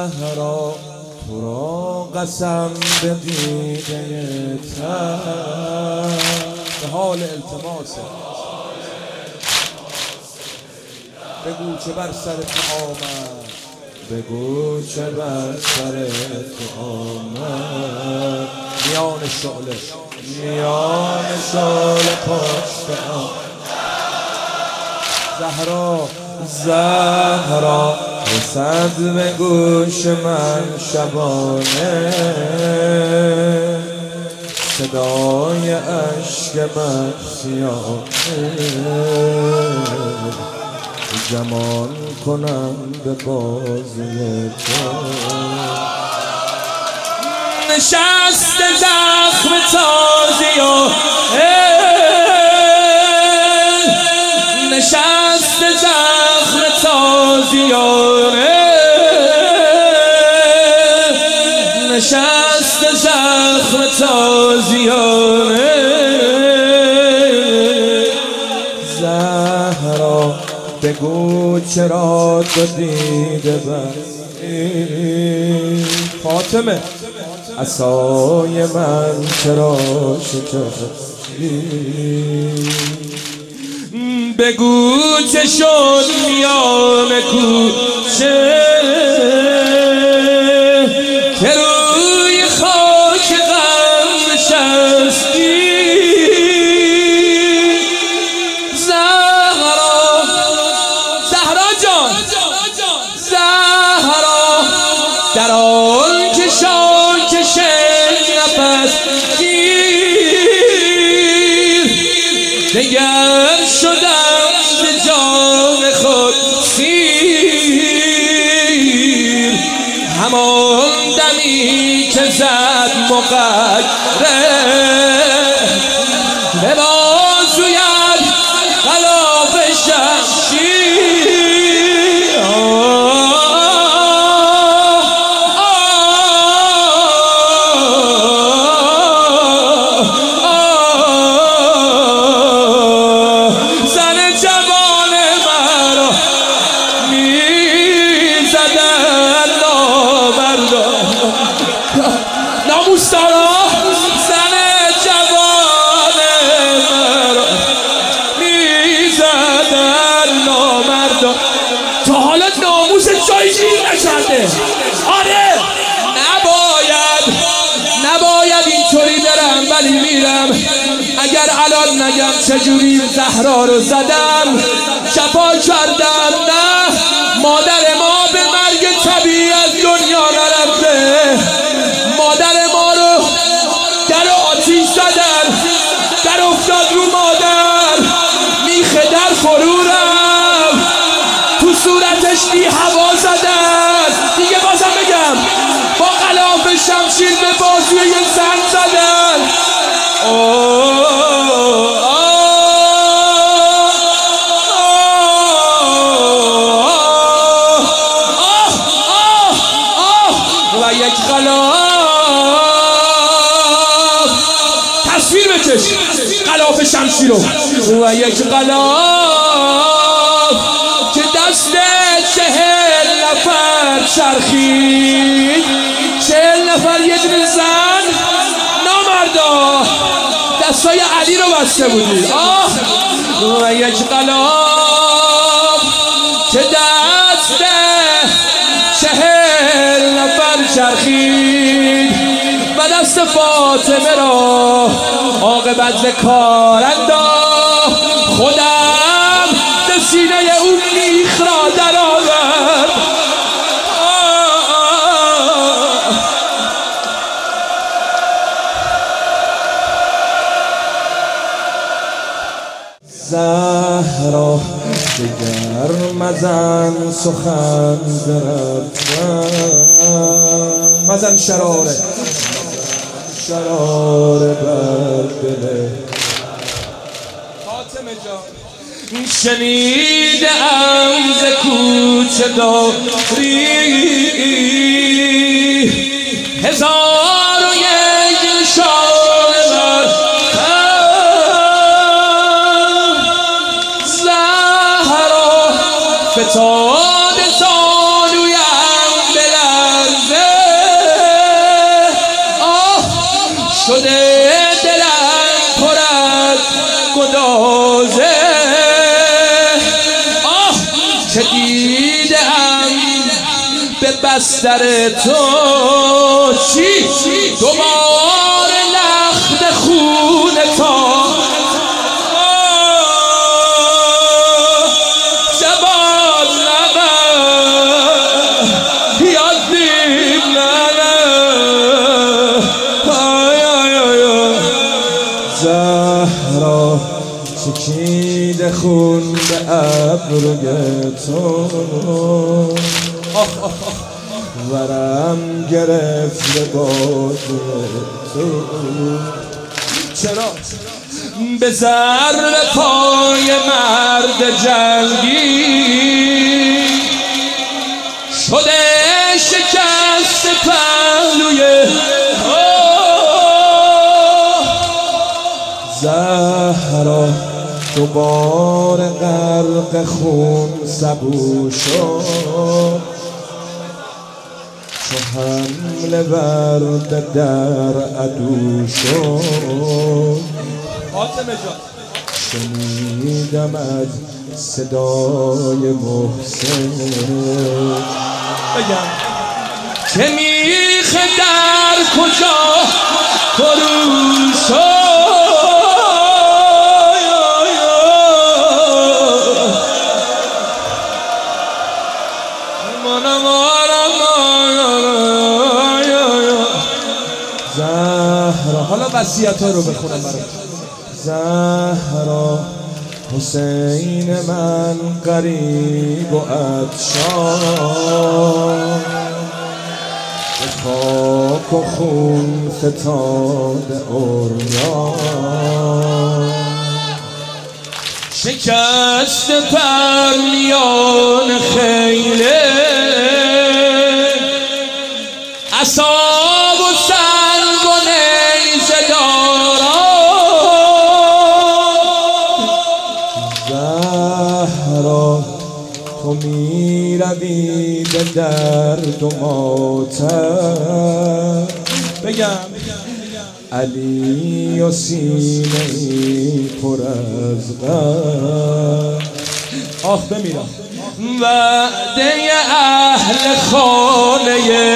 زهرا تو را قسم به دیده تر. به حال التماسه بگو چه بر سر تو آمد، بگو چه بر سر تو آمد. میان شعله پشت آن زهرا زهرا رسد به گوش من شبانه، صدای اشک من سیاهه. زمان کنم به بازوی تو، نشست زخم تازی و نشست زخم تازیانه، نشست زخم تازیانه. زهرا بگو چرا تو دیده بستی، فاطمه عصای من چرا شکستی. بگو چه شد میان کوچه که روی خاک غم نشستی. زهرا زهرا جان زهرا در آن که شاکش نفس گیر دگر شدم ز جان خود سیر. همان دمی که زد مقدره به بازویت غلاف شمشیر. ناموسدارا زن جوان مرا میزدن نامردا. تا حالا ناموس جایی گیر نکرده. آره نباید اینطوری برم، ولی میرم. اگر الان نگم چجوری زهرا رو زدم، جفا کردم. نه، مادر ما به مرگ طبیعی از دنیا نرفته. مادر ما رو در آتیش زدن، در افتاد رو مادر. میخه در فرو رفت، تو صورتش بی هوا زدن. دیگه بازم بگم، با غلاف شمشیر به بازوی یه زن زدن. و یک غلاف تصویر بکش غلاف شمشیر رو. و یک غلاف که دست 40 نفر چرخید. 40 نفر یه دونه زن. نامردا دستای علی رو بسته بودی. و یک غلاف که دست 40 نفر چرخید و دست فاطمه را عاقبت ز کار انداخت. خودم به سینه اون میخ را در آورد. زهرا دگر مزن سخن برفتن، مزن شراره بر دل فاطمه جان. شنیدم ز کوچه داری 1001 نشانه بر زهرا فتاد زانویم به بستر تو چی دوباره لخت خون تا شبان نبه یادیم ننه زهرا چکیده خون به ابروی تو ورم گرفت باد تو چرا به ضرب پای مرد جنگی شده شکست پهلوی زهرا دوباره غرق خون سبو شد چو حمله ورد در عدو شد شنیدم از صدای محسن بگم که میخ در کجا فرو شد زهرا حالا وصیت‌ها رو بخونم برات. زهرا حسین من غریب و عطشان به خاک و خون فتاد عریان شکست پرمیان خیله عصا و سنگ و نیزه داران زهرا تو میروی به درد و ماتم بگم علی و سینه ای پر از غم آخ بمیرم وعده اهل خانه